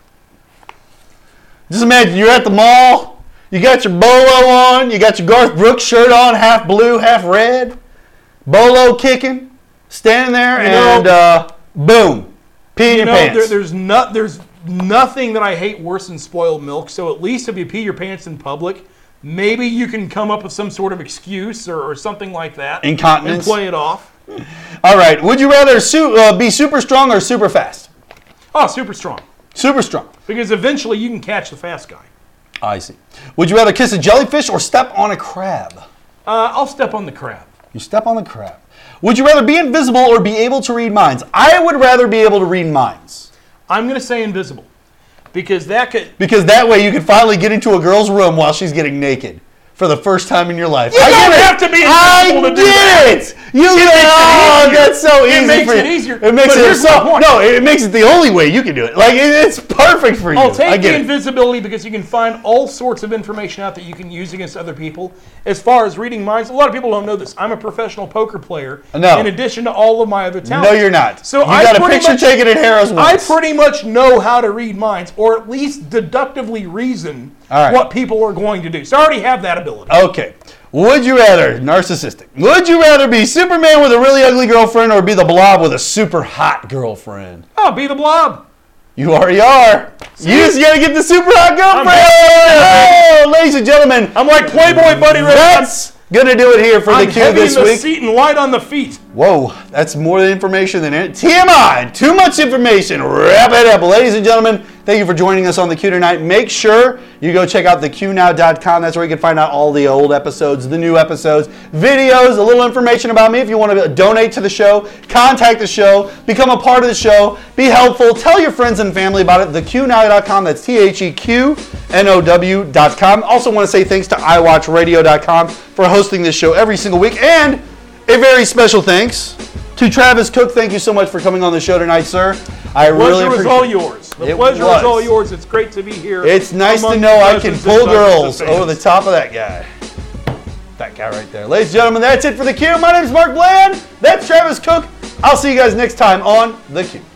Just imagine you're at the mall, you got your bolo on, you got your Garth Brooks shirt on, half blue, half red, bolo kicking, standing there, You know- and uh, boom, pee in You your know, pants. there, there's not, there's nothing that I hate worse than spoiled milk. So at least if you pee your pants in public, maybe you can come up with some sort of excuse or, or something like that. Incontinence. And play it off. All right, would you rather su- uh, be super strong or super fast? Oh, super strong. Super strong. Because eventually you can catch the fast guy. I see. Would you rather kiss a jellyfish or step on a crab? Uh, I'll step on the crab. You step on the crab. Would you rather be invisible or be able to read minds? I would rather be able to read minds. I'm going to say invisible. Because that could... Because that way you could finally get into a girl's room while she's getting naked for the first time in your life. You I don't get it. have to be invisible I to do get that. it. You It makes it oh, easier. that's so It easy makes for you. it easier. It makes But it here's so my point. no. It makes it the only way you can do it. Like it, it's perfect for you. I'll I take get the it. invisibility because you can find all sorts of information out that you can use against other people. As far as reading minds, a lot of people don't know this. I'm a professional poker player. No. In addition to all of my other talents. No, you're not. So you I got a pretty picture much, taken at Harrah's I once. pretty much know how to read minds, or at least deductively reason All right. what people are going to do. So I already have that ability. Okay. Would you rather, narcissistic, would you rather be Superman with a really ugly girlfriend or be the Blob with a super hot girlfriend? Oh, be the Blob. You already are. You just gotta get the super hot I'm girlfriend. Oh, ladies and gentlemen, I'm like Playboy Buddy Ray. that's gonna do it here for I'm the Q heavy this in the week. seat and light on the feet. Whoa, that's more information than it. T M I, too much information. Wrap it up. Ladies and gentlemen, thank you for joining us on the Q tonight. Make sure you go check out the Q now dot com. That's where you can find out all the old episodes, the new episodes, videos, a little information about me. If you want to donate to the show, contact the show, become a part of the show, be helpful, tell your friends and family about it. the Q now dot com. That's T H E Q N O W dot com. Also want to say thanks to i watch radio dot com for hosting this show every single week. And a very special thanks to Travis Cook. Thank you so much for coming on the show tonight, sir. I The really pleasure was appreciate all it. yours. The It pleasure was. was all yours. It's great to be here. It's nice to among know I can dozens and pull dozens girls of fans. over the top of that guy. That guy right there. Ladies and gentlemen, that's it for the Q. My name is Mark Bland. That's Travis Cook. I'll see you guys next time on the Q.